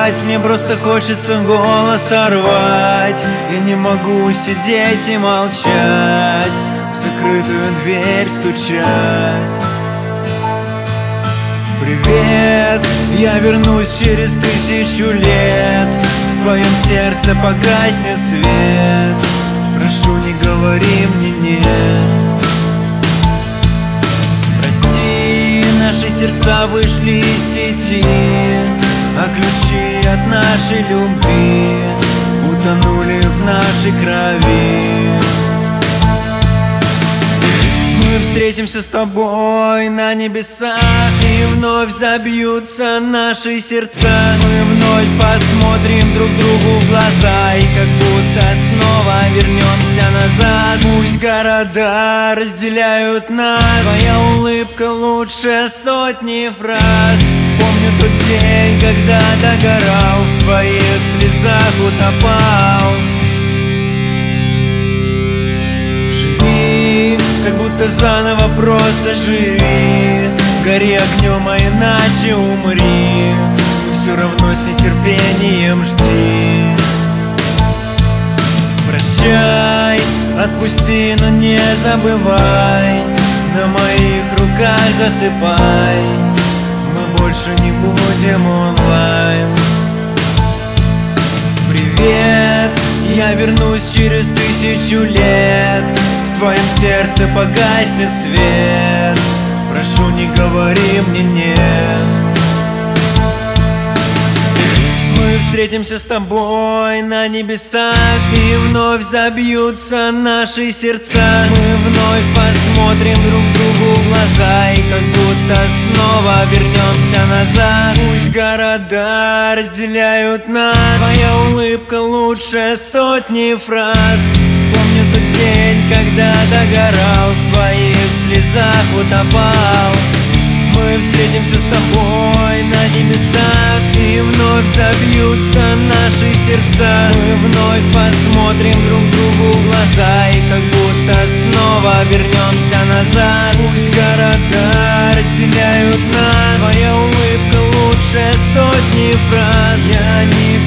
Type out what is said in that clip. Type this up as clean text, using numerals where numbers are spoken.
спать, мне просто хочется голос сорвать. Я не могу сидеть и молчать, в закрытую дверь стучать. Привет, я вернусь через 1000 лет. В твоем сердце погаснет свет. Прошу, не говори мне нет. Прости, наши сердца вышли из сети, а ключи от нашей любви утонули в нашей крови. Мы встретимся с тобой на небесах, и вновь забьются наши сердца. Мы вновь посмотрим друг другу в глаза, и как будто снова вернемся назад. Пусть города разделяют нас, твоя улыбка лучше сотни фраз. Помню тот день, когда догорал, в твоих слезах утопал. Как будто заново просто живи, гори огнем, а иначе умри. Но все равно с нетерпением жди. Прощай, отпусти, но не забывай, на моих руках засыпай. Мы больше не будем онлайн. Привет, я вернусь через 1000 лет. В твоем сердце погаснет свет. Прошу, не говори мне нет. Мы встретимся с тобой на небесах, и вновь забьются наши сердца. Мы вновь посмотрим друг другу в глаза, и как будто снова вернемся назад. Пусть города разделяют нас, твоя улыбка лучше сотни фраз. Помню тот день, когда догорал, в твоих слезах утопал. Мы встретимся с тобой на небесах, и вновь забьются наши сердца. Мы вновь посмотрим друг другу в глаза, и как будто снова вернемся назад. Пусть города разделяют нас, твоя улыбка лучше сотни фраз. Я не